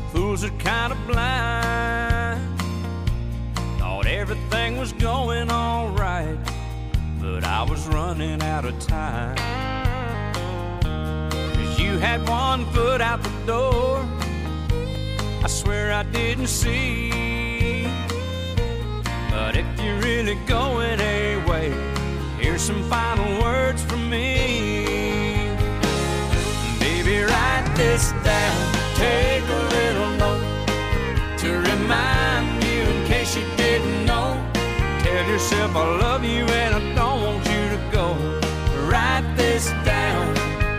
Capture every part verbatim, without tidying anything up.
Fools are kind of blind. Thought everything was going all right, but I was running out of time. Cause you had one foot out the door, I swear I didn't see. But if you're really going away, here's some final words from me. Baby, write this down, take a little note to remind you in case you didn't know. Tell yourself I love you and I don't want you to go. Write this down.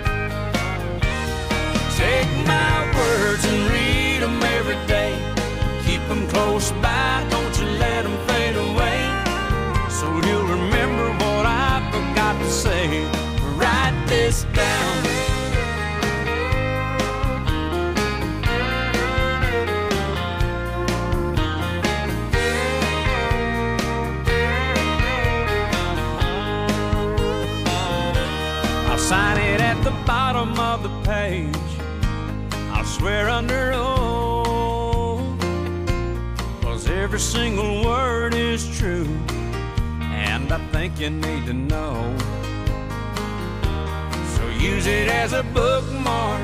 Take my words and read them every day. Keep them close by, don't you let them fade away. So you'll remember what I forgot to say. Write this down. Sign it at the bottom of the page. I'll swear under oath, 'cause every single word is true, and I think you need to know. So use it as a bookmark,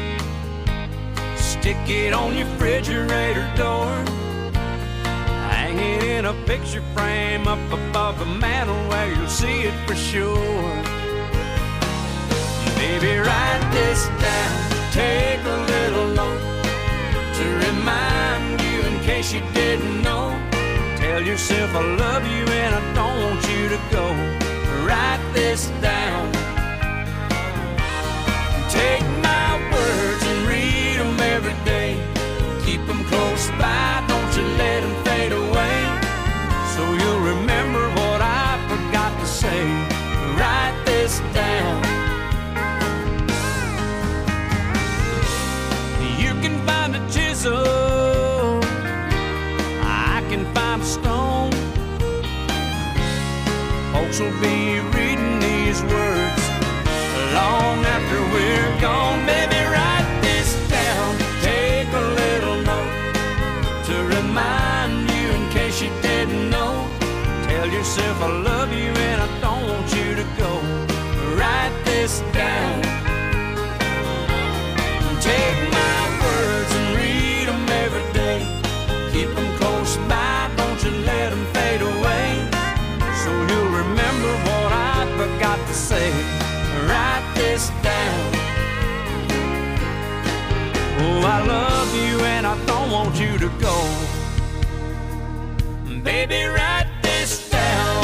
stick it on your refrigerator door, hang it in a picture frame up above the mantle where you'll see it for sure. Baby, write this down, take a little note to remind you in case you didn't know. Tell yourself I love you and I don't want you to go. Write this down. Take my words and read them every day. Keep them close by, don't you let them fade away. So you'll remember what I forgot to say. Write this down. Chisel, I can find a stone. Folks will be reading these words long after we're gone. Baby, write this down, take a little note to remind you in case you didn't know. Tell yourself I love you and I don't want you to go. Write this down. Take my words and read them every day. Keep them close by, don't you let them fade away. So you'll remember what I forgot to say. Write this down. Oh, I love you and I don't want you to go. Baby, write this down.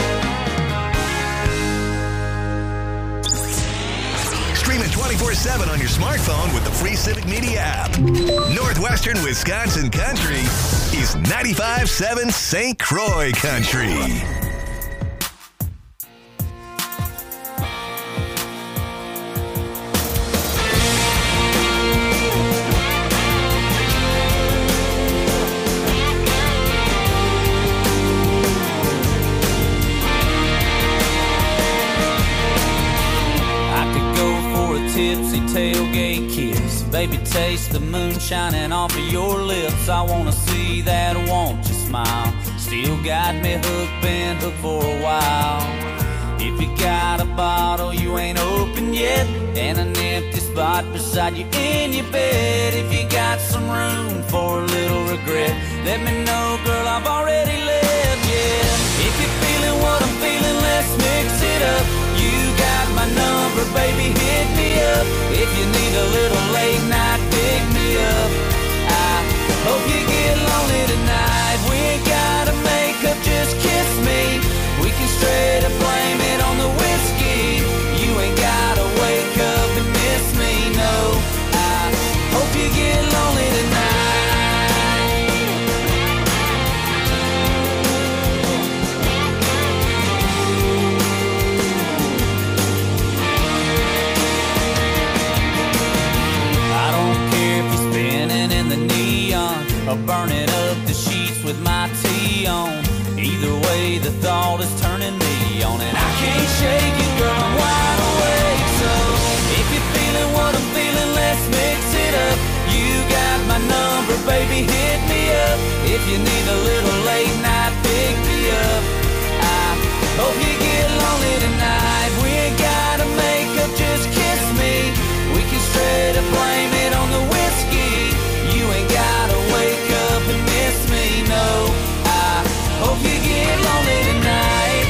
Streaming twenty-four seven on your smartphone with the free Civic Media app. Northwestern Wisconsin Country is ninety-five point seven Saint Croix Country. Tipsy tailgate kiss, baby, taste the moon shining off of your lips. I wanna see that, won't you smile? Still got me hooked, been hooked for a while. If you got a bottle you ain't opened yet, and an empty spot beside you in your bed, if you got some room for a little regret, let me know, girl, I've already left, yeah. If you're feeling what I'm feeling, let's mix it up. You got my number, baby, hit me up. If you need a little late night, pick me up. I hope you get lonely tonight. We ain't gotta make up, just kiss me. We can straight up blame it on the whiskey. You ain't gotta wake up and miss me, no. I hope you get lonely tonight. Or burning up the sheets with my tea on. Either way, the thought is turning me on, and I can't shake it, girl, I'm wide awake. So if you're feeling what I'm feeling, let's mix it up. You got my number, baby. baby, hit me up. If you need a little late night, pick me up. I hope you get lonely tonight. We ain't gotta make up, just kiss me. We can straight up blame it on the whiskey. You ain't gotta wake up and miss me, no. I hope you get lonely tonight.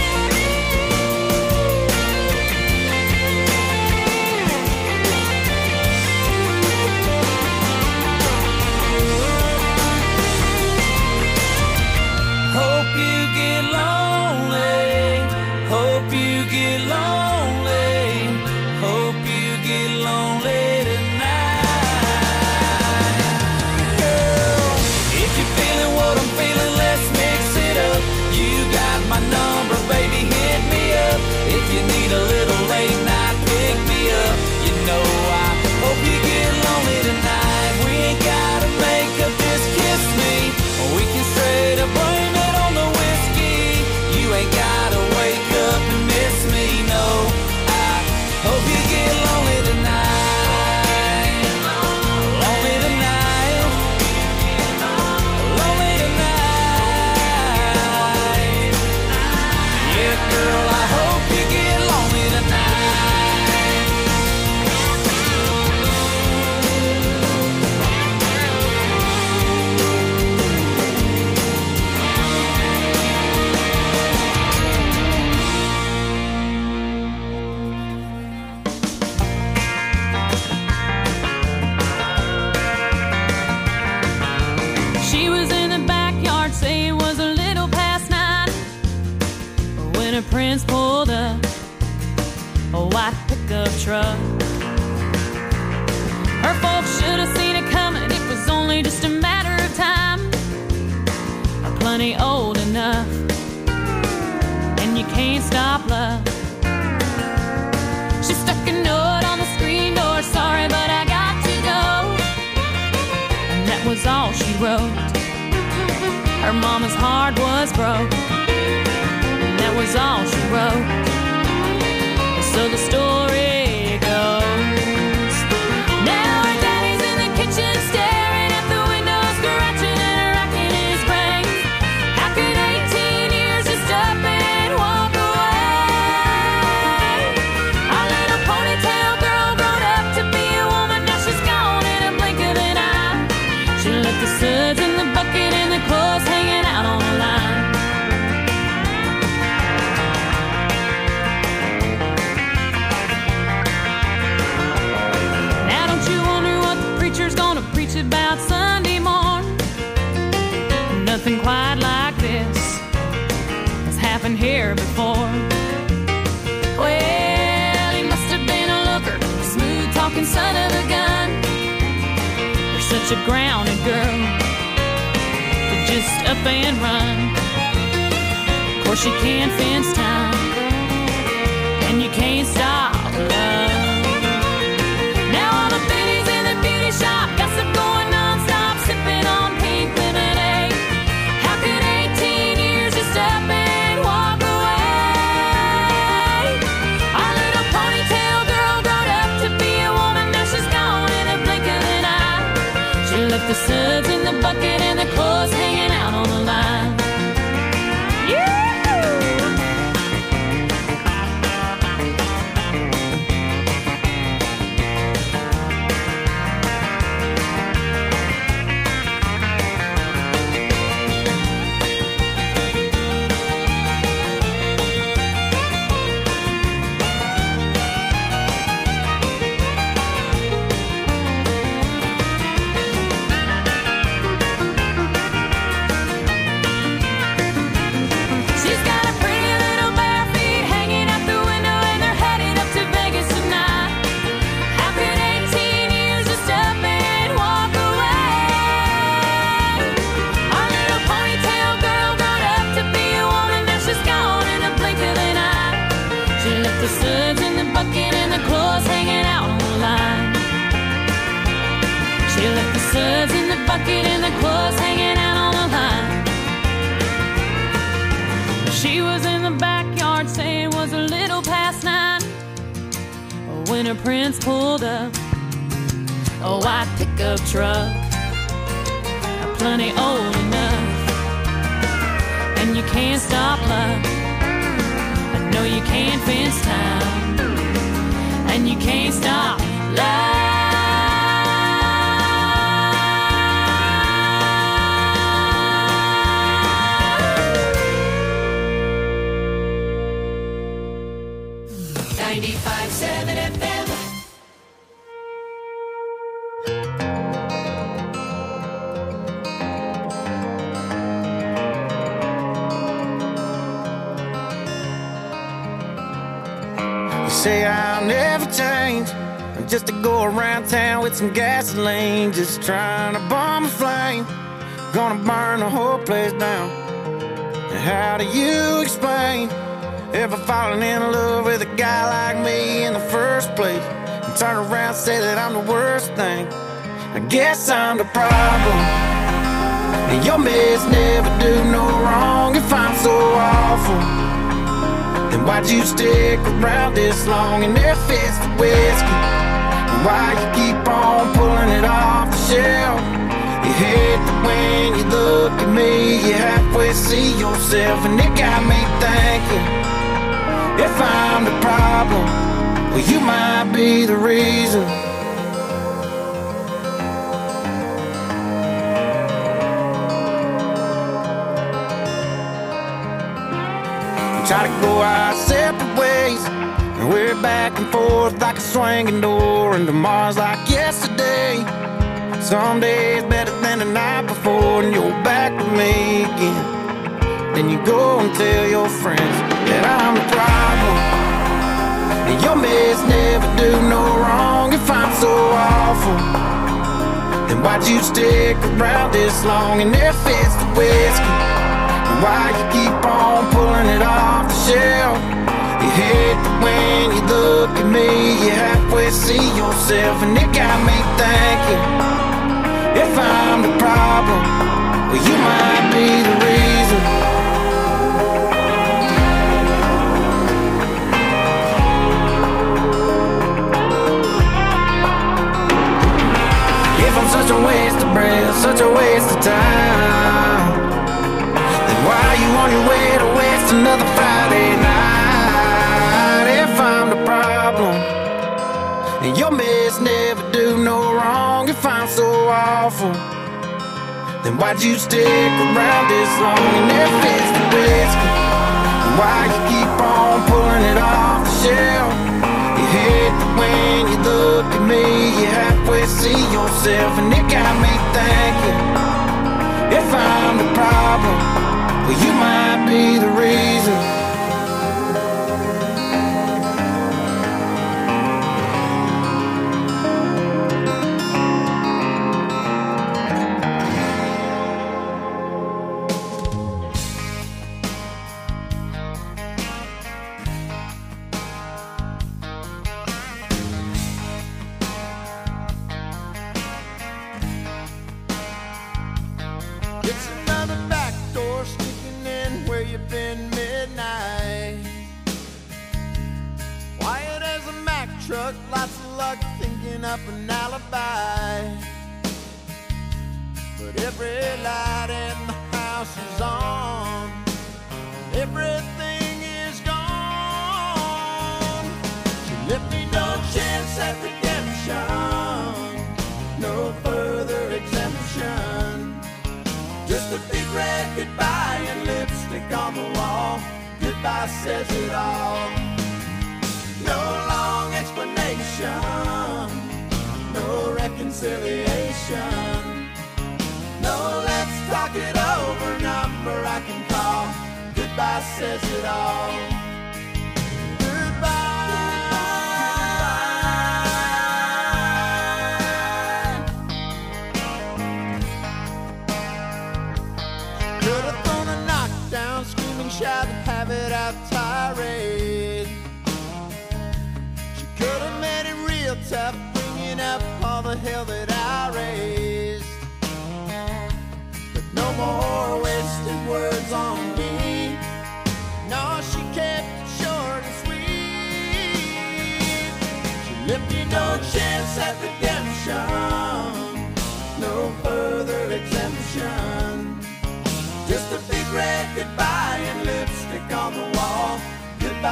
Hope you get lonely. Hope you get lonely. Hope you get lonely tonight. Girl, if you're feeling what I'm feeling, let's mix it up. You got my number, baby, hit me up. If you need a little late night, pick me up. You know I hope you get lonely tonight. We ain't gotta make up, just kiss me. We can straight up blame it on the whiskey. You ain't gotta wake up and miss me, no. I hope you get lonely tonight. Lonely tonight. Lonely tonight. Yeah, girl, I hope you get lonely tonight. She was in the backyard, say it was a little past nine, when her prince pulled up a white pickup truck. Her folks should have seen it coming, it was only just a matter of time. Plenty old enough, and you can't stop love. She stuck a note on the screen door, sorry but I got to go. And that was all she wrote. Her mama's heart was broke, and that was all she wrote. So the story goes. Now her daddy's in the kitchen staring at the window, scratching and racking his brains. How could eighteen years just up and walk away? Our little ponytail girl grown up to be a woman, now she's gone in a blink of an eye. She left the suds in the bucket and the clothes hanging out on the line. Now don't you wonder what the preacher's gonna preach about Sunday morn? Nothing quite like this has happened here before. Well, he must have been a looker, a smooth-talking son of a gun. You're such a grounded girl to just up and run. Of course you can't fence time, and you can't stop love. Now all the biddies in the beauty shop, gossip going non-stop, sipping on pink lemonade. How could eighteen years just up and walk away? Our little ponytail girl grown up to be a woman, now she's gone in a blink of an eye. She left the suds in the bucket and the clothes hanging out on the line. Yeah! suds in the bucket and the clothes hanging out on the line. She was in the backyard saying it was a little past nine when her prince pulled up a white pickup truck. plenty old enough. And you can't stop love, but no, you can't fence time. And you can't stop love. ninety-five seven F M. Say I'll never change, I'm just to go around town with some gasoline, just trying to bomb a flame, gonna burn the whole place down. And how do you explain ever falling in love with a guy like me in the first place, and turn around and say that I'm the worst thing? I guess I'm the problem, and your mess never do no wrong. If I'm so awful, then why'd you stick around this long and there fits the whiskey? And why you keep on pulling it off the shelf? You hate that when you look at me, you halfway see yourself, and it got me thinking, if I'm the problem, well, you might be the reason. Try to go our separate ways, and we're back and forth like a swinging door, and tomorrow's like yesterday. Some days better than the night before, and you're back with me again. Then you go and tell your friends that I'm the problem, and your mess never do no wrong. If I'm so awful, then why'd you stick around this long and there fits the whiskey? Why you keep on pulling it off the shelf? You hate that when you look at me, you halfway see yourself, and it got me thinking, if I'm the problem, well, you might be the reason. If I'm such a waste of breath, such a waste of time, why you on your way to waste another Friday night? If I'm the problem, and your mess never do no wrong. If I'm so awful, then why'd you stick around this long and there fits the whiskey? And why you keep on pulling it off the shelf? You hate that when you look at me, you halfway see yourself, and it got me thinking, if I'm the problem, well, you might be the reason. It's another back door sneaking in where you've been midnight. Quiet as a Mack truck, lots of luck thinking up an alibi. But every light in the house is on, everything is gone. She left me no chance at redemption, no further exemption. Just a big red goodbye and lipstick on the wall. Goodbye says it all. No long explanation, no reconciliation. No, let's talk it over, number I can call. Goodbye says it all. Shout and have it out tirade. She could have made it real tough, bringing up all the hell that I raised. But no more wasted words on me. No, she kept it short and sweet. She left me no chance at redemption, no further exemption.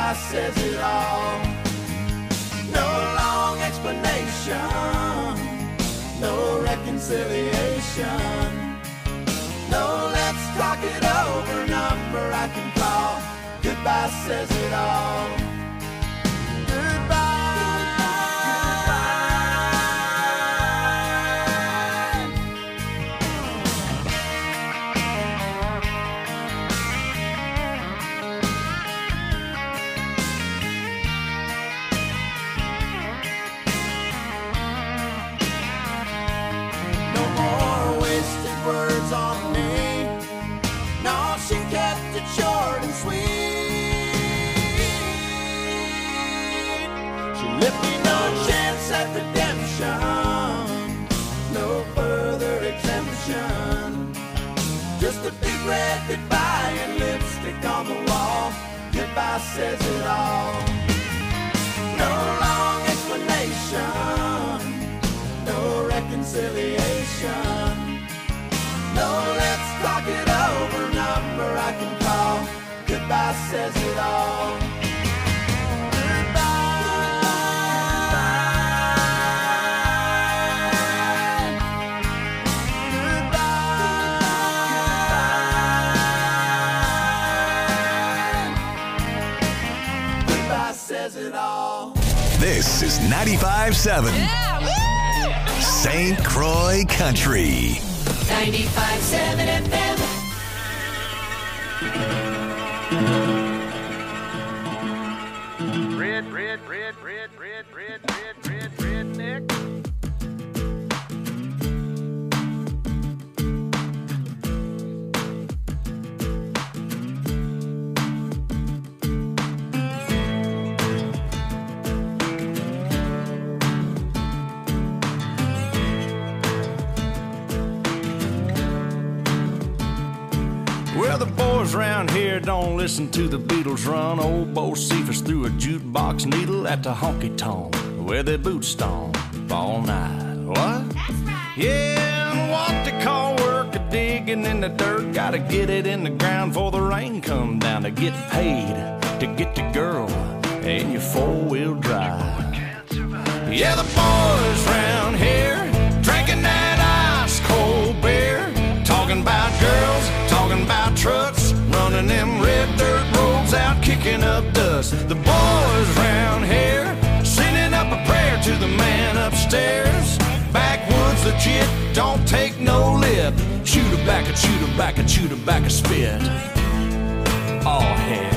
goodbye says it all. No long explanation, no reconciliation. No, let's talk it over, number I can call. Goodbye says it all. Short and sweet. She left me no chance at redemption, no further exemption. Just a big red goodbye and lipstick on the wall. Goodbye says it all. No long explanation, no reconciliation. No, let's talk it over, number I can call. Goodbye says it all. Goodbye says it all. This is ninety-five seven Yeah, Saint Croix Country. ninety-five seven F M. Red, red, red, red, red, red, red, red, redneck. Well, the boys around here don't listen to the Beatles run. Old Bo Cephas threw a jukebox needle at the honky-tonk where they boot stomp all night. What? That's right. Yeah, and what they call work a digging in the dirt. Gotta get it in the ground before the rain come down to get paid, to get the girl in your four-wheel drive. Yeah, the boys round here drinking that ice-cold beer, talking about girls, talking about trucks, running them red dirt roads out, kicking up dust. The boys round here sending up a prayer to the man upstairs. Backwoods legit, don't take no lip. Shoot her back and shoot her back and shoot her back a spit. Oh heck.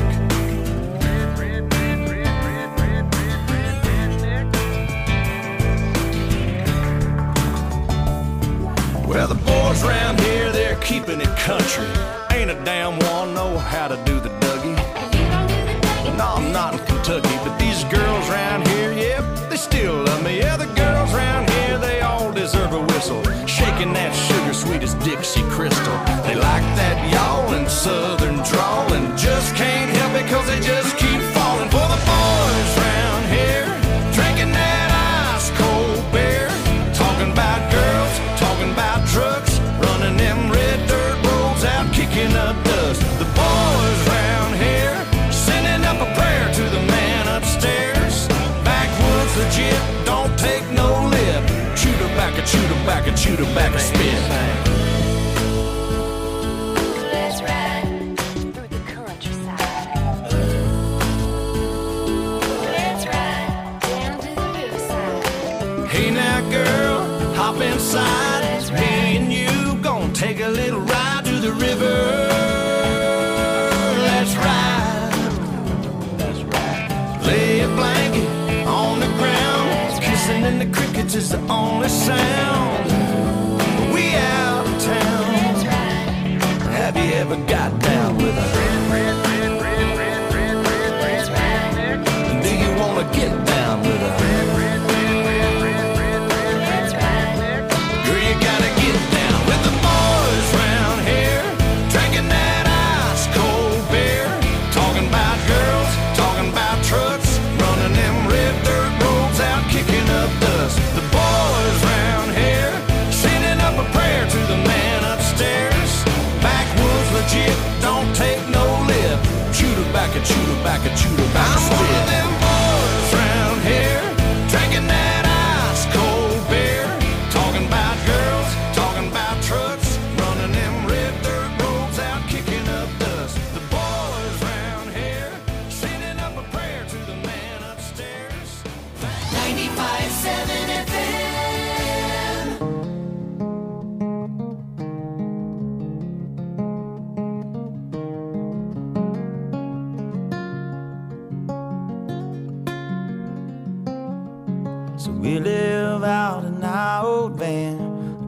Well, the boys around here, they're keeping it country. Ain't a damn one know how to do the Dougie. No, I'm not in Kentucky, but these girls around here, yep, they still love me. Yeah, the girls around here, they all deserve a whistle. Shaking that sugar sweet as Dixie Crystal. They like that yawling southern drawl and just can't help it cause they just keep falling for the boys around here. Drinking that ice cold beer, talking about girls, talking about trucks, running them red dirt roads out, kicking up dust. The boys round here sending up a prayer to the man upstairs. Backwoods legit, don't take no lip. Shoot her back and shoot her back and shoot her back a spit. Let's ride through the countryside. Let's ride down to the riverside. Hey now girl, hop inside. Me and you gon' take a little ride to the river. Let's ride. That's right. Lay a blanket on the ground. Kissing in the crickets is the only sound. We out of town. Let's ride. Have you ever got down with a Let's ride. Do you wanna get down with a Let's ride. Girl, you gotta get down with the boys round here, drinking that ice cold beer, talking about girls, talking about trucks, running them red dirt roads out, kicking up dust. The boys round here sending up a prayer to the man upstairs. Backwoods legit,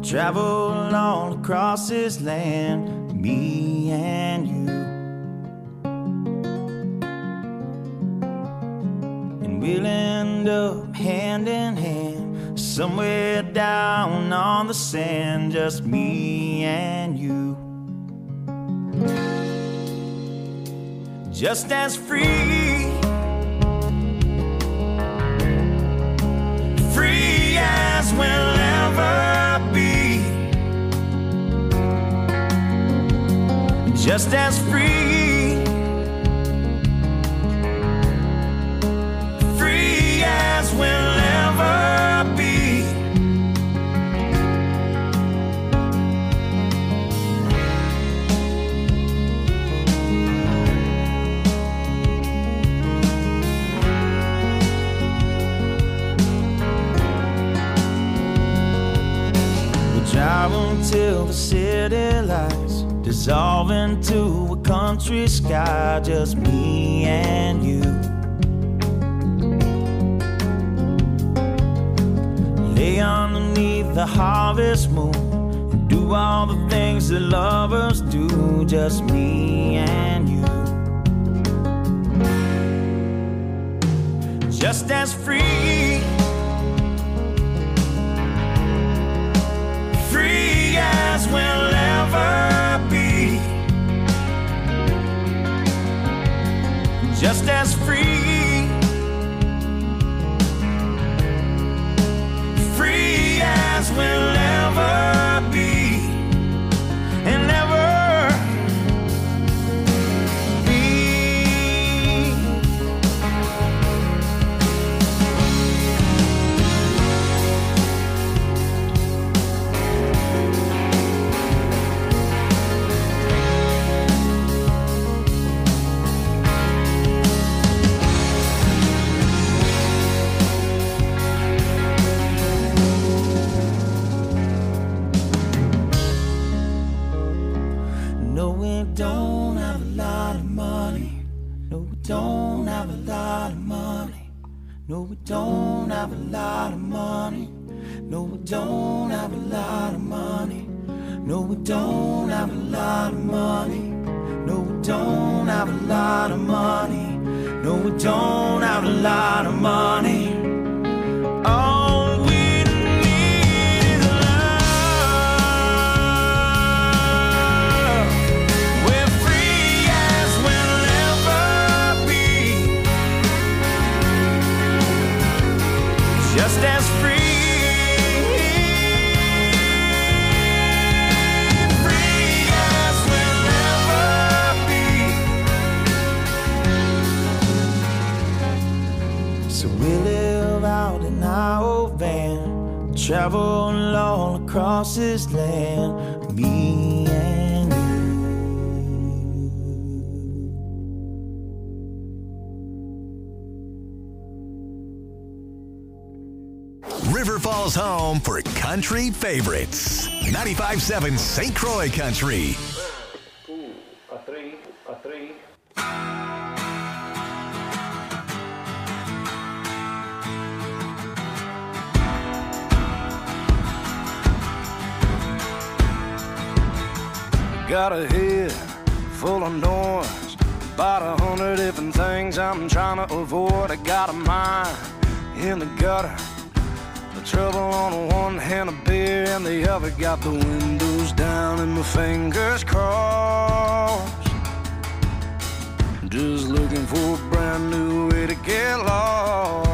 travel all across this land, me and you. And we'll end up hand in hand, somewhere down on the sand, just me and you. Just as free, free as we'll ever be. Just as free, free as we'll ever be. Travel till the city lights dissolve into a country sky, just me and you. Lay underneath the harvest moon and do all the things that lovers do, just me and you. Just as free, free as we'll ever be. Just as free, free as we'll ever be. And ever be. Don't have a lot of money. No, we don't have a lot of money. No, we don't have a lot of money. No, we don't have a lot of money. No, we don't have a lot of money. No, we don't have a lot of money. No, we don't have a lot of money. All we need is love. We're free as we'll ever be. Just as free. We live out in our old van, travel all across this land, me and you. River Falls home for country favorites. ninety-five point seven Saint Croix Country. Two, a three, a three. Got a head full of noise, about a hundred different things I'm trying to avoid. I got a mind in the gutter, the trouble on one hand, a beer in the other. Got the windows down and my fingers crossed, just looking for a brand new way to get lost.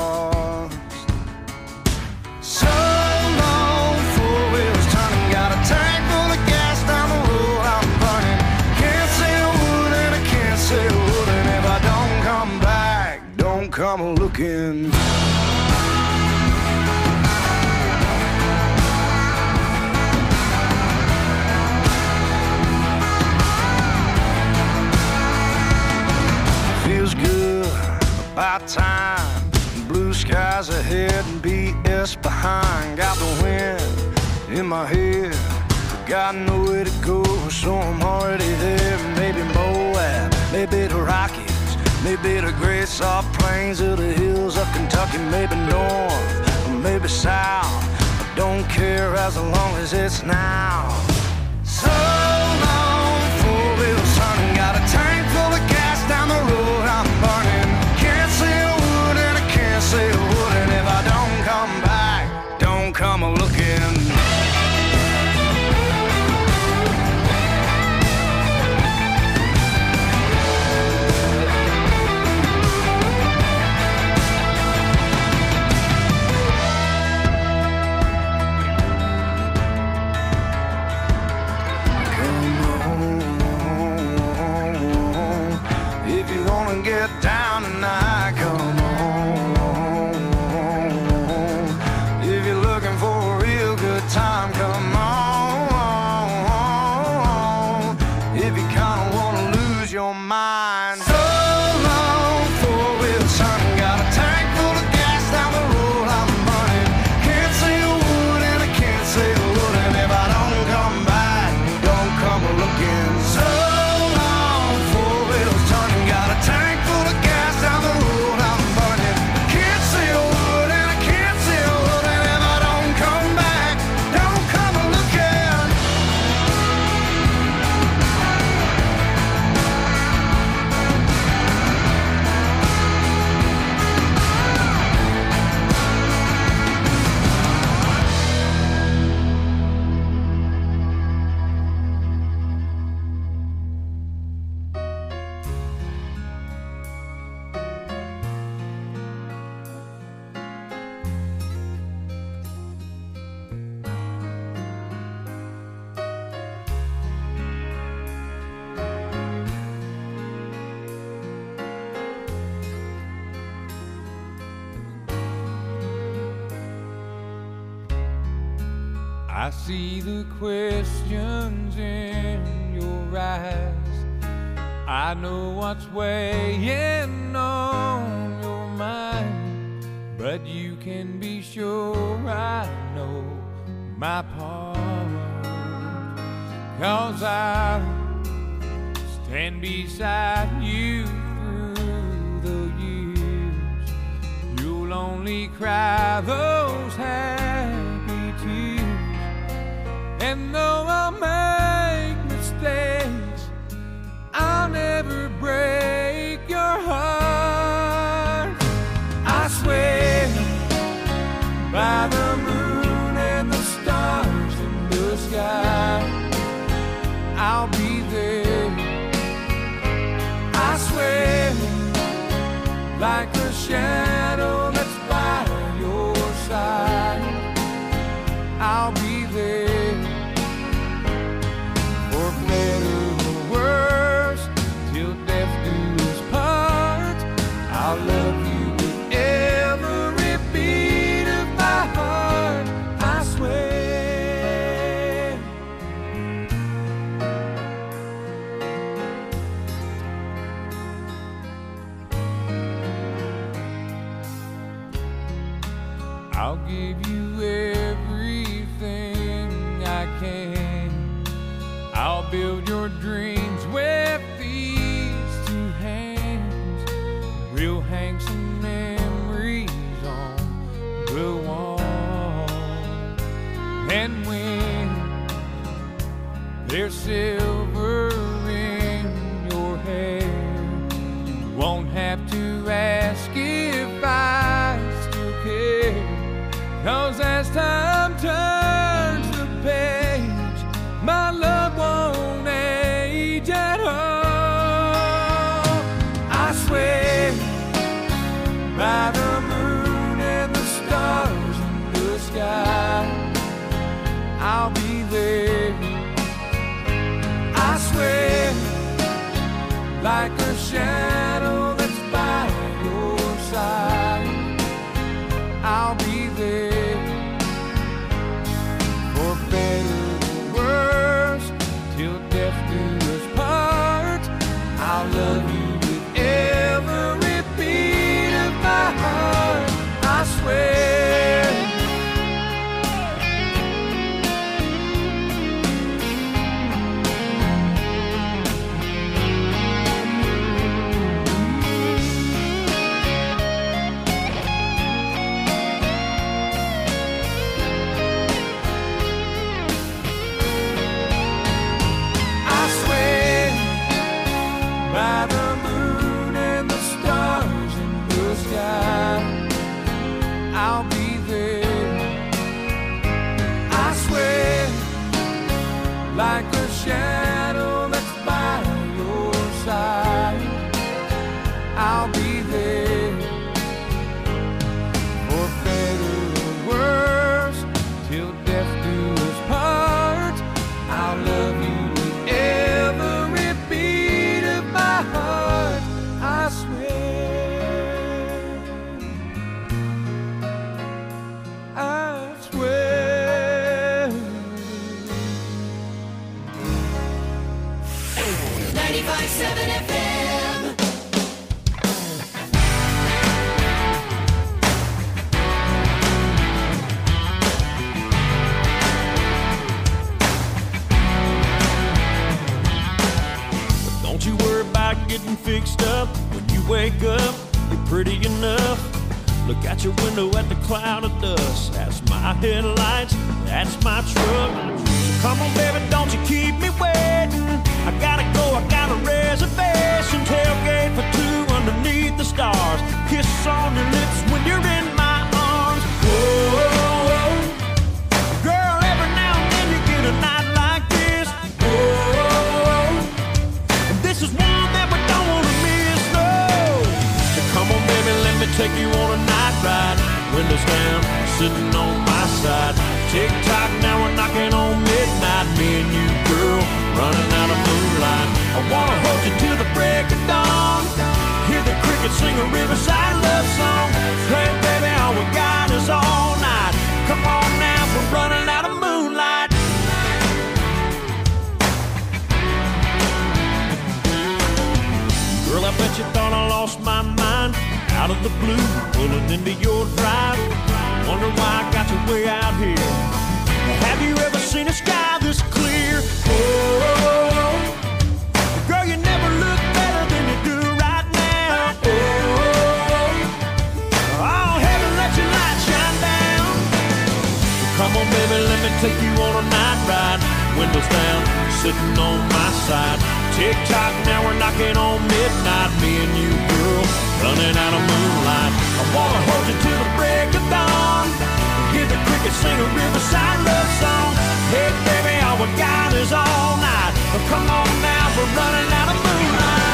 So long, four wheels turning, got a tank full of gas down the road I'm burning. Can't say a word and I can't say a word, and if I don't come back, don't come looking. Feels good, about time. Blue skies ahead and B S behind. Got the wind in my head, got nowhere to go, so I'm already there. Maybe Moab, maybe the Rockies, maybe the great soft plains of the hills of Kentucky. Maybe north, or maybe south, don't care as long as it's now. So long, four wheels turning, got a tank full of gas down the road I'm burning. Can't say a word and I can't say a word, and if I don't come back, don't come a looking. Get down tonight, come on. If you're looking for a real good time, come on. If you kinda wanna lose your mind, so long, four wheels turning, got a tank full of gas down the road I'm running. Can't say a word and I can't say a word, and if I don't come back, don't come a looking. So long, four wheels turning, got a tank down the road I'm burning. Can't say a word and I can't say a word, and if I don't come back, don't come a looking. I see the questions in your eyes. I know what's weighing on your mind, but you can be sure I know my part. 'Cause I stand beside you through the years. You'll only cry those happy tears. And though I'll make mistakes, I'll never break your heart. I swear by the moon and the stars in the sky, I'll be there. I swear like a shadow that's by your side, I'll be there. For better or worse, till death do us part, I'll love you with every beat of my heart, I swear. I'll give you everything I can. I'll build your dreams with these two hands. We'll hang some memories on the wall. And when there's silver in your hair, you won't have to ask if I still care. 'Cause as time turns the page, my love won't age at all. I swear by the moon and the stars in the sky, I'll be there. I swear like a shadow that's by your side, I'll be there. like a shadow that's by your side. I'll be there for better or worse, till death do us part. I'll love you with every beat of my heart, I swear, I swear. ninety-five seven F M. Don't you worry about getting fixed up. When you wake up, you're pretty enough. Look out your window at the cloud of dust. That's my headlights, that's my truck. So come on, baby, don't you keep me waiting. I gotta go, I got a reservation. Tailgate for two underneath the stars. Kiss on your lips when you're in my arms. Whoa, girl, every now and then you get a night like this. Whoa, and this is one that we don't wanna miss, no. So come on, baby, let me take you on a night ride. Windows down, sitting on my side. Tick tock, now we're knocking on midnight. Me and you, girl, running out of moonlight. I wanna hold you till the break of dawn. Hear the crickets sing a riverside love song. Hey, baby, all we got is all night. Come on now, we're running out of moonlight. Girl, I bet you thought I lost my mind. Out of the blue, pulling into your drive. Wonder why I got you way out here. Have you ever seen a sky this clear? Oh, girl, you never look better than you do right now. Oh, oh, heaven, let your light shine down. Come on, baby, let me take you on a night ride. Windows down, sitting on my side. Tick tock, now we're knocking on midnight. Me and you, girl, running out of moonlight. I wanna hold you till the break of dawn. Hear the crickets sing a riverside love song. Hey, baby, all we got is all night. Oh, come on now, we're running out of moonlight.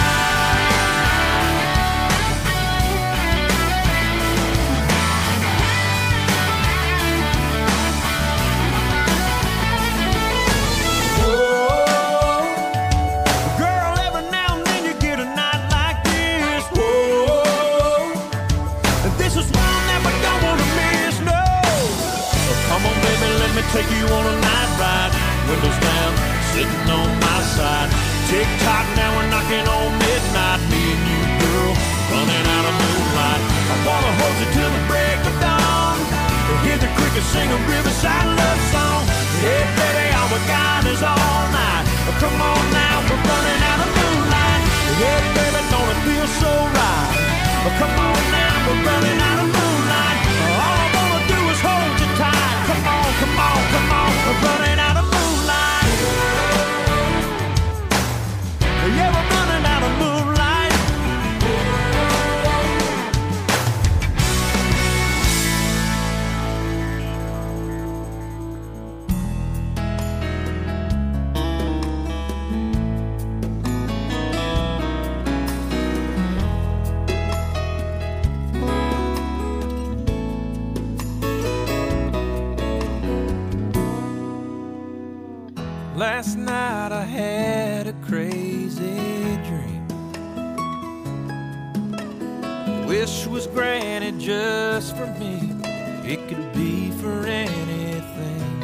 Take you on a night ride, windows down, sitting on my side. Tick tock, now we're knocking on midnight. Me and you, girl, running out of moonlight. I wanna hold you till the break of dawn. Hear the crickets sing a riverside love song. Hey, baby, all we got is all night. Oh, come on now, we're running out of moonlight. Hey, baby, don't it feel so right? Oh, come on now, we're running out of moonlight. All I wanna do is hold you tight. Come on, come on, come on, we're running out of moonlight. Yeah, we're running out of moonlight. Last night I had a crazy dream. Wish was granted just for me. It could be for anything.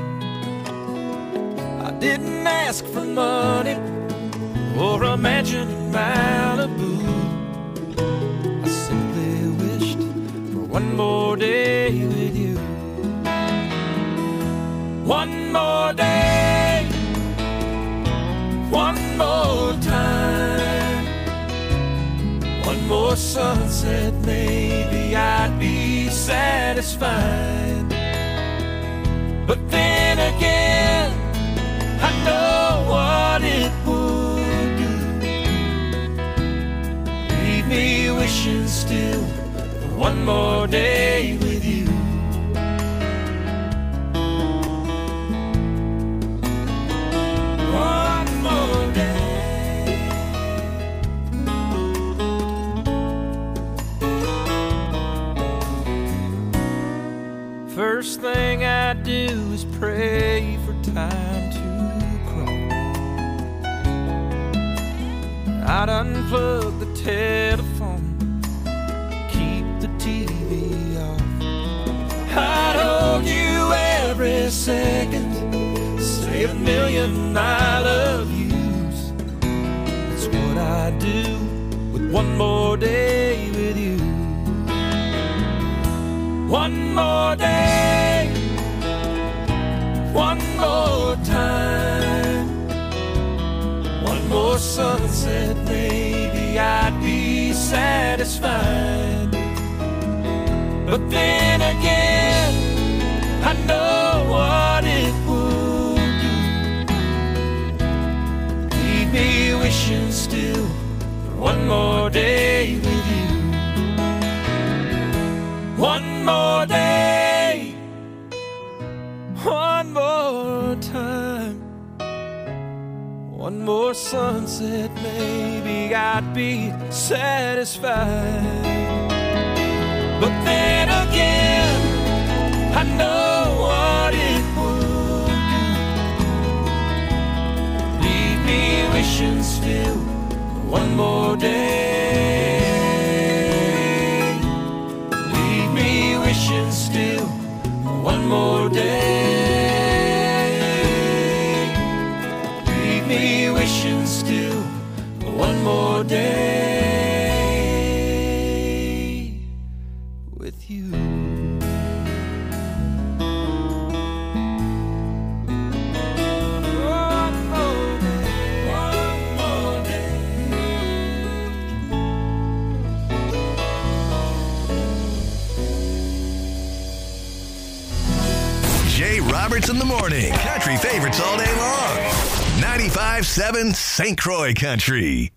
I didn't ask for money or a mansion in Malibu. I simply wished for one more day with you. One more day, one more time, one more sunset, maybe I'd be satisfied. But then again, I know what it would do. Leave me wishing still for one more day with you. One I'd unplug the telephone, keep the T V off. I'd hold you every second, say a million I love yous. That's what I do with one more day with you. One more day, one more time, one more sunset, maybe I'd be satisfied. But then again, I know what it would do. Leave me wishing still for one more day with you. One more day, one more time, one more sunset, maybe I'd be satisfied. But then again, I know what it would do. Leave me wishing still for one more day. Leave me wishing still for one more day. Leave me wishing still for one more day. Roberts in the morning. Country favorites all day long. ninety-five seven Saint Croix Country.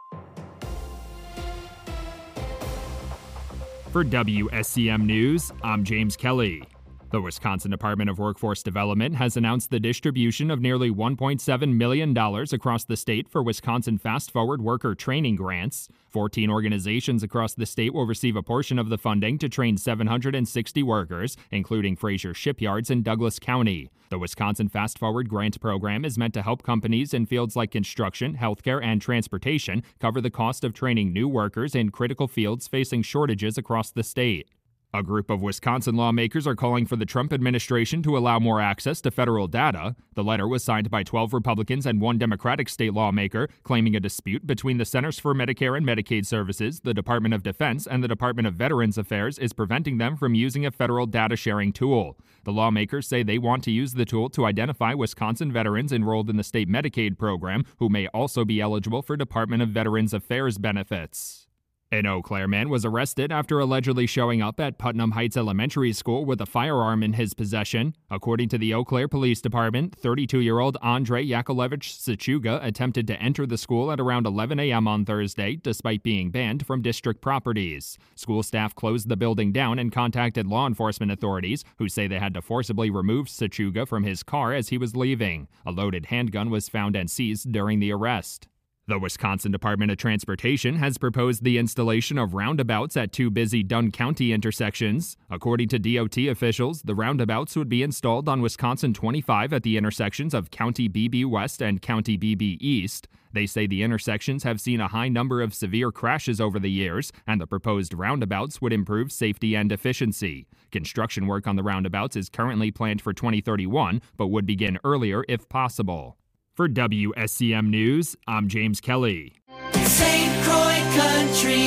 For W S C M News, I'm James Kelly. The Wisconsin Department of Workforce Development has announced the distribution of nearly one point seven million dollars across the state for Wisconsin Fast Forward Worker Training Grants. fourteen organizations across the state will receive a portion of the funding to train seven hundred sixty workers, including Fraser Shipyards in Douglas County. The Wisconsin Fast Forward Grant Program is meant to help companies in fields like construction, healthcare, and transportation cover the cost of training new workers in critical fields facing shortages across the state. A group of Wisconsin lawmakers are calling for the Trump administration to allow more access to federal data. The letter was signed by twelve Republicans and one Democratic state lawmaker, claiming a dispute between the Centers for Medicare and Medicaid Services, the Department of Defense, and the Department of Veterans Affairs is preventing them from using a federal data sharing tool. The lawmakers say they want to use the tool to identify Wisconsin veterans enrolled in the state Medicaid program who may also be eligible for Department of Veterans Affairs benefits. An Eau Claire man was arrested after allegedly showing up at Putnam Heights Elementary School with a firearm in his possession. According to the Eau Claire Police Department, thirty-two-year-old Andrei Yakovlevich Sachuga attempted to enter the school at around eleven a.m. on Thursday, despite being banned from district properties. School staff closed the building down and contacted law enforcement authorities, who say they had to forcibly remove Sachuga from his car as he was leaving. A loaded handgun was found and seized during the arrest. The Wisconsin Department of Transportation has proposed the installation of roundabouts at two busy Dunn County intersections. According to D O T officials, the roundabouts would be installed on Wisconsin twenty-five at the intersections of County B B West and County B B East. They say the intersections have seen a high number of severe crashes over the years, and the proposed roundabouts would improve safety and efficiency. Construction work on the roundabouts is currently planned for twenty thirty-one, but would begin earlier if possible. For W S C M News, I'm James Kelly. Saint Croix Country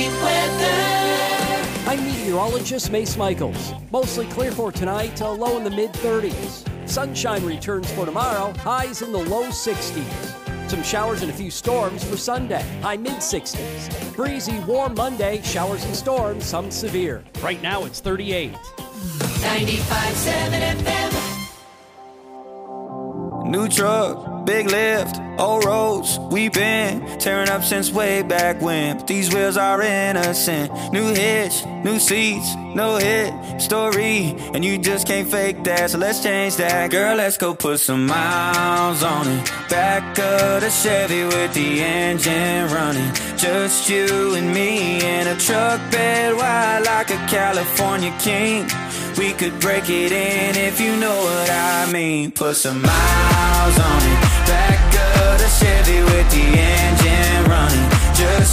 weather. I'm meteorologist Mace Michaels. Mostly clear for tonight, a low in the mid thirties. Sunshine returns for tomorrow, highs in the low sixties. Some showers and a few storms for Sunday, high mid sixties. Breezy, warm Monday, showers and storms, some severe. Right now it's thirty-eight. ninety-five seven F M. New truck, big lift, old roads, we been tearing up since way back when. But these wheels are innocent. New hitch, new seats, no hit story, and you just can't fake that, so let's change that. Girl, let's go put some miles on it. Back of the Chevy with the engine running. Just you and me in a truck bed wide like a California king. We could break it in if you know what I mean. Put some miles on it. Back of the Chevy with the engine running. Just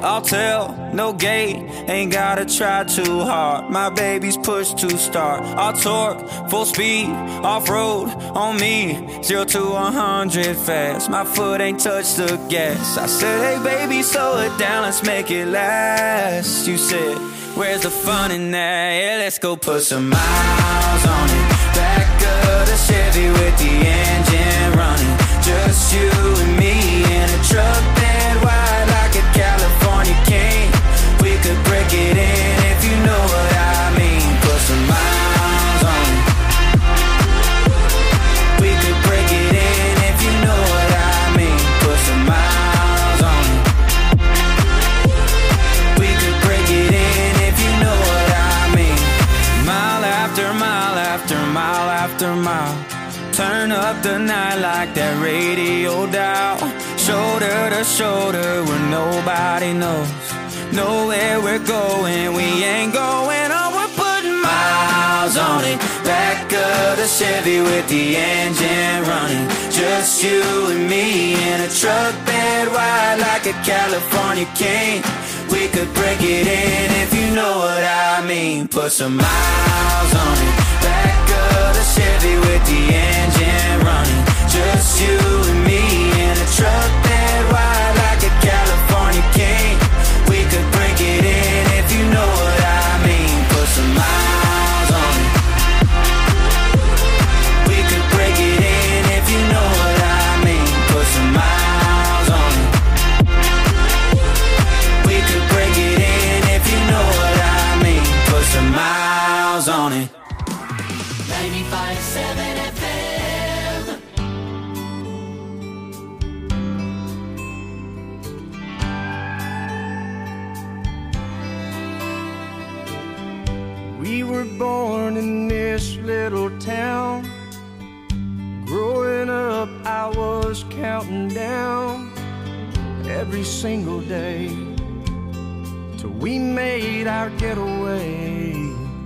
I'll tell, no gate, ain't gotta try too hard. My baby's pushed to start. I'll torque, full speed, off-road, on me, zero to one hundred fast. My foot ain't touched the gas. I said, hey baby, slow it down, let's make it last. You said, where's the fun in that? Yeah, let's go put some miles on it. Back of the Chevy with the engine running. Just you and me in a truck bed wide like a California king. We could break it in if you know what I mean. Put some miles on it. We could break it in if you know what I mean. Put some miles on it. We could break it in if you know what I mean. Mile after mile after mile after mile. Turn up the night like that radio dial. Shoulder to shoulder where nobody knows. Know where we're going, we ain't going on. We're putting miles on it. Back of the Chevy with the engine running. Just you and me in a truck bed wide like a California king. We could break it in if you know what I mean. Put some miles on it. Back of the Chevy with the engine running. Just you and me in a truck bed wide like a California king. We could break it in if you know what I mean. Put some miles on it. We could break it in if you know what I mean. Put some miles on it. We could break it in if you know what I mean. Put some miles on it. ninety-five point seven F M. We were born in this little town. Growing up, I was counting down every single day till we made our getaway.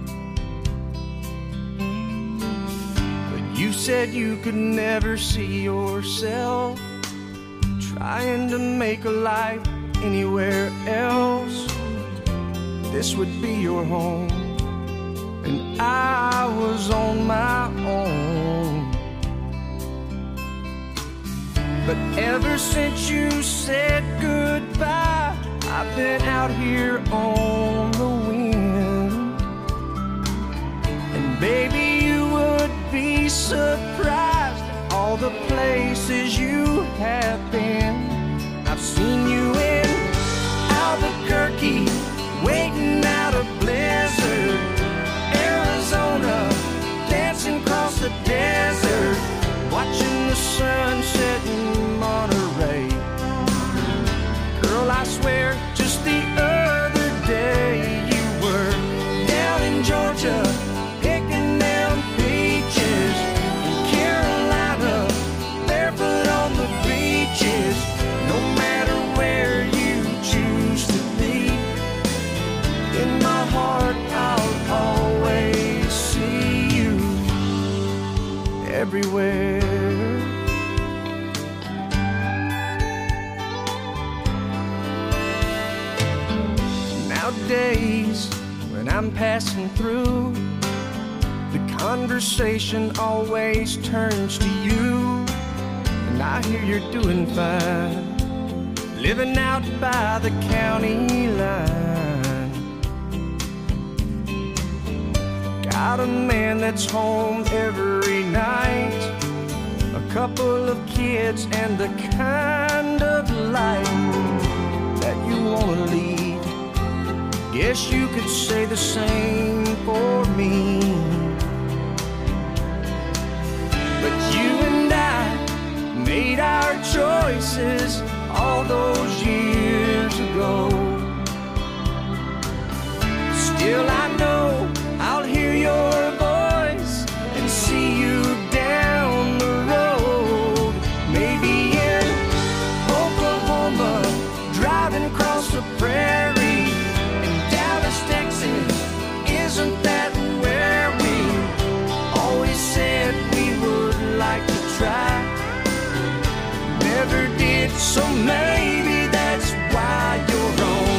You said you could never see yourself trying to make a life anywhere else. This would be your home, and I was on my own. But ever since you said goodbye, I've been out here on the wind. And baby, you would be surprised at all the places you have been. I've seen you in Albuquerque, waiting out a blizzard, Arizona, dancing across the desert, watching the sun set in Monterey. Girl, I swear, just the other day you were down in Georgia, picking them peaches, in Carolina, barefoot on the beaches. No matter where you choose to be, in my heart I'll always see you everywhere. Nowadays, when I'm passing through, the conversation always turns to you. And I hear you're doing fine, living out by the county line. Got a man that's home every night, a couple of kids, and the kind of life that you wanna lead. Guess you could say the same for me. But you and I made our choices all those years ago. Still I know I'll hear your voice and see you down the road. Maybe in Oklahoma, driving across the prairie. Texas, isn't that where we always said we would like to try? Never did, so maybe that's why you're on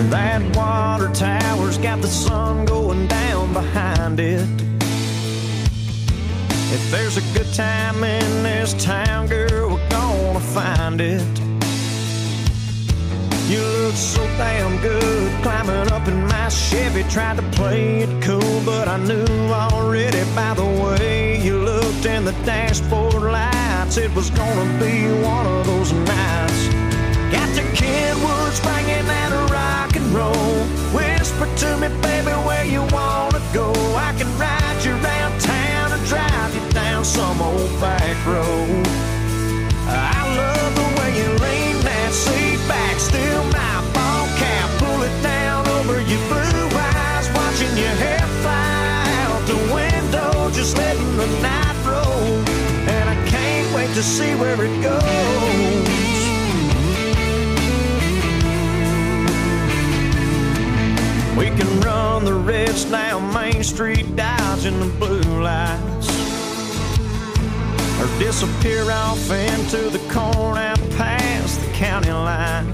That water tower's got the sun going down behind it. If there's a good time in this town, girl, we're gonna find it. You look so damn good climbing up in my Chevy. Tried to play it cool, but I knew already by the way you looked in the dashboard lights it was gonna be one of those nights. Got the Kenwoods banging that rock and roll. Whisper to me, baby, where you wanna go. I can ride you around town and drive you down some old back road. I love the way you lean that seat back, still my ball cap, pull it down over your blue eyes, watching your hair fly out the window, just letting the night roll. And I can't wait to see where it goes. We can run the reds down Main Street, dodging the blue lights, or disappear off into the corn out past the county line.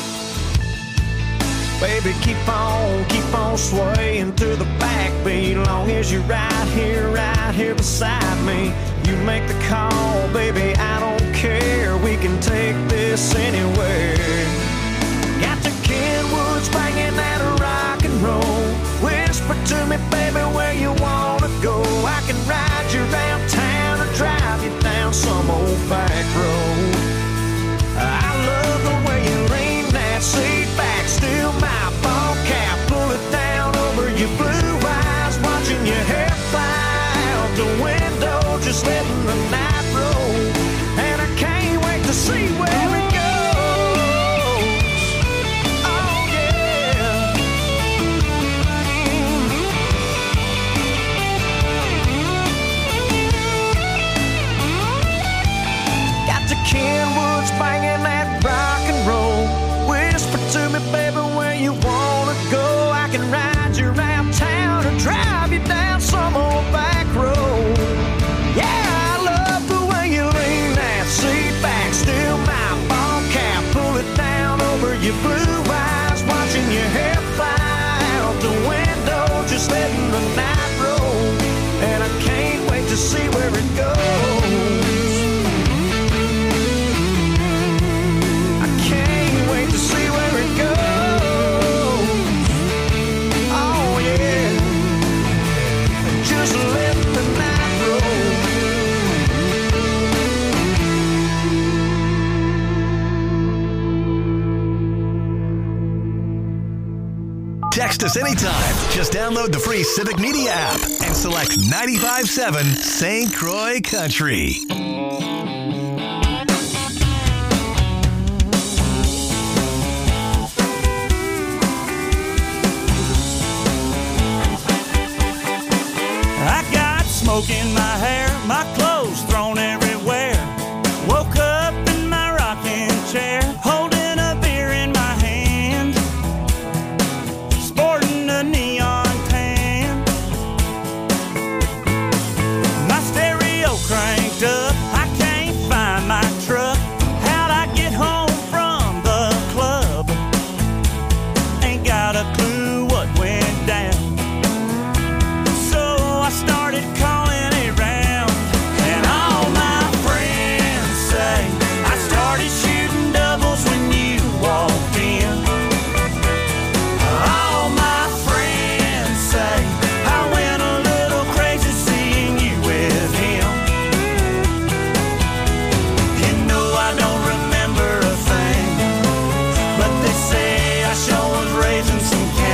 Baby, keep on, keep on swaying to the backbeat, long as you're right here, right here beside me. You make the call, baby, I don't care. We can take this anywhere. Got the Kenwoods banging that rock and roll. Whisper to me, baby, where you wanna go. I can ride you around town and drive you down some old back road. I love the way you lean that seat back, still my ball cap, pull it down over your blue eyes, watching your hair fly out the window, just letting the night roll. And I can't wait to see where it goes. Kenwoods banging that rock and roll. Whisper to me, baby, where you wanna go. I can ride you around town and drive you down some old back road. Yeah, I love the way you lean that seat back, still my ball cap, pull it down over your blue eyes, watching your hair fly out the window, just letting the night roll. And I can't wait to see where it goes. Text us anytime. Just download the free Civic Media app and select ninety-five point seven Saint Croix Country. I got smoke in my hair, my clothes thrown everywhere. Woke up in my rocking chair, holding a beer in my hand, sporting a neon tan. My stereo cranked up, I can't find my truck. How'd I get home from the club? Ain't got a clue what went down. I started calling around, and all my friends say I started shooting doubles when you walked in. All my friends say I went a little crazy seeing you with him. You know I don't remember a thing, but they say I sure was raising some kids.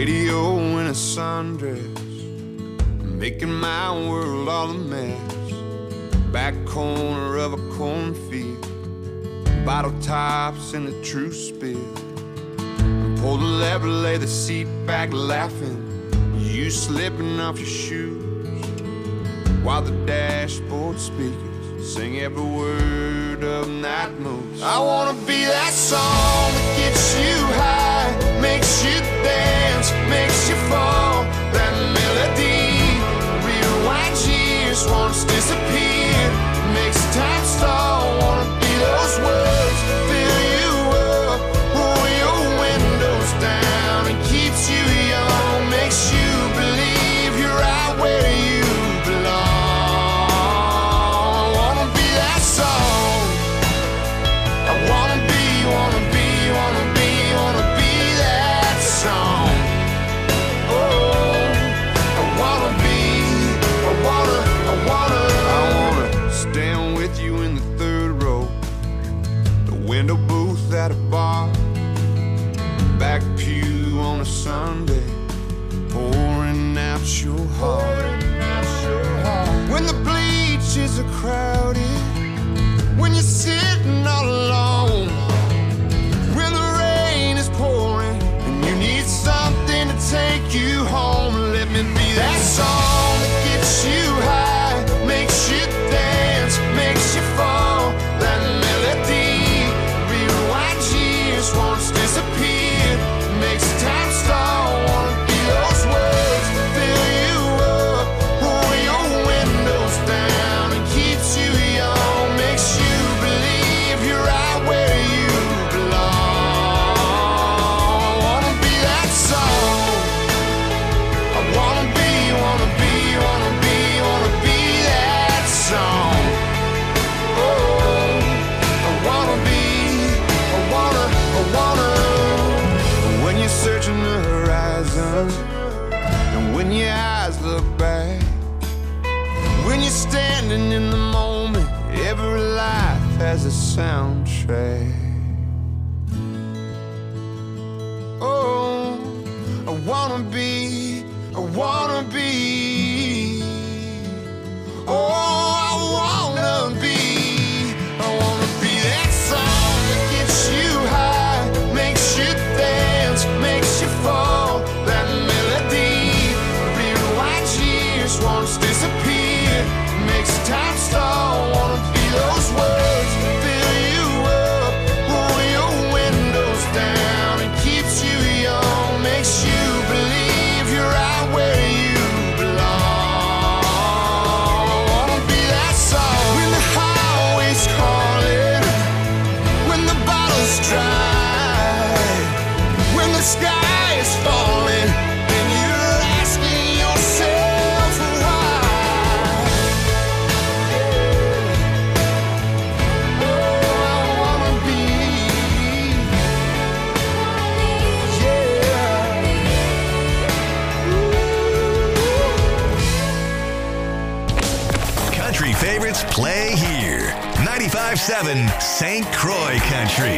radio in a sundress, making my world all a mess. Back corner of a cornfield, bottle tops in a true spill. Pull the lever, lay the seat back laughing, you slipping off your shoes, while the dashboard speakers sing every word of Night Moves. I wanna be that song that gets you high, makes you dance, makes you fall. That melody rewinds years, once disappeared, makes time stall. Wanna be those words, fill you up, roll your windows down, and keeps you young, makes you believe you're right where you belong. I wanna be that song. I wanna be, wanna be, wanna be, wanna be that song. Oh, I wanna be, I wanna, I wanna, I wanna stand with you in the third row, the window booth at a bar, back pew on a Sunday, pouring out your heart. When the bleachers are crowded, when you're sitting all alone, when the rain is pouring and you need something to take you home, let me be that song that gets you high, makes you dance, makes you fall. That melody rewinds years, once disappeared, makes time stall. Wanna be those words, fill you up, roll your windows down, and keeps you young, makes you believe you're right where you belong. I wanna be that song. I wanna be, wanna be, wanna be, wanna be that song. Oh, I wanna be, I wanna, I wanna. When you're searching the horizon, and when your eyes look back, when you're standing in the moment, every life has a soundtrack. Oh, I wanna be, I wanna be. Oh, I wanna be, I wanna be that song that gets you high, makes you dance, makes you fall. That melody rewinds years, once disappeared, makes time stall. Wanna be those words, fill you up, roll your windows down, and keeps you young, makes you believe you're right where you belong. I wanna be that song. When the highway's calling, when the bottle's dry, when the sky is falling, and you're asking yourself why. Oh, I wanna be, Country favorites play here. ninety-five seven Saint Croix Country.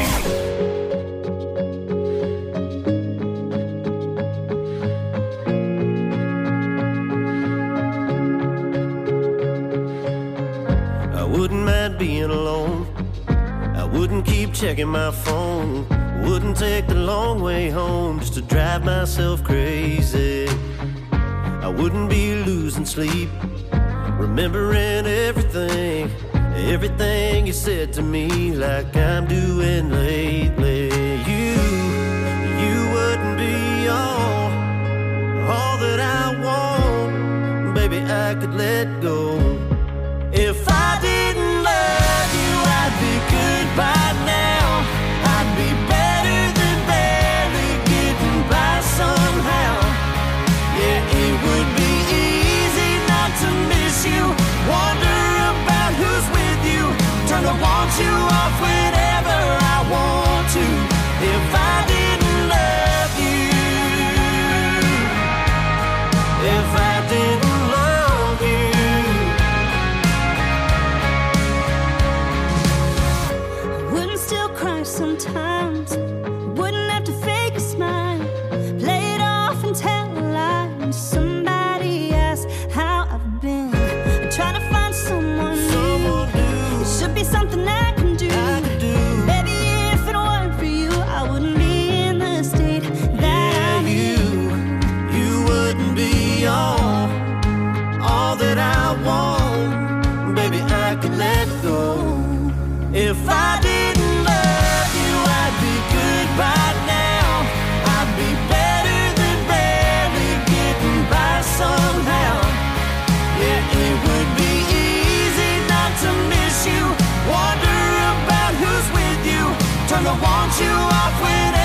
I wouldn't mind being alone. I wouldn't keep checking my phone. Wouldn't take the long way home just to drive myself crazy. I wouldn't be losing sleep, remembering everything, everything you said to me, like I'm doing lately. You, you wouldn't be all, all that I want. Baby, I could let go. If I didn't love you, I'd be good by now. I'd be better than barely getting by somehow. Yeah, it would be easy not to miss you, wonder about who's with you, turn the want you off whenever I want to. If I didn't love you, if I didn't love you. Wouldn't still cry sometimes, wouldn't have to fake a smile, play it off and want you off when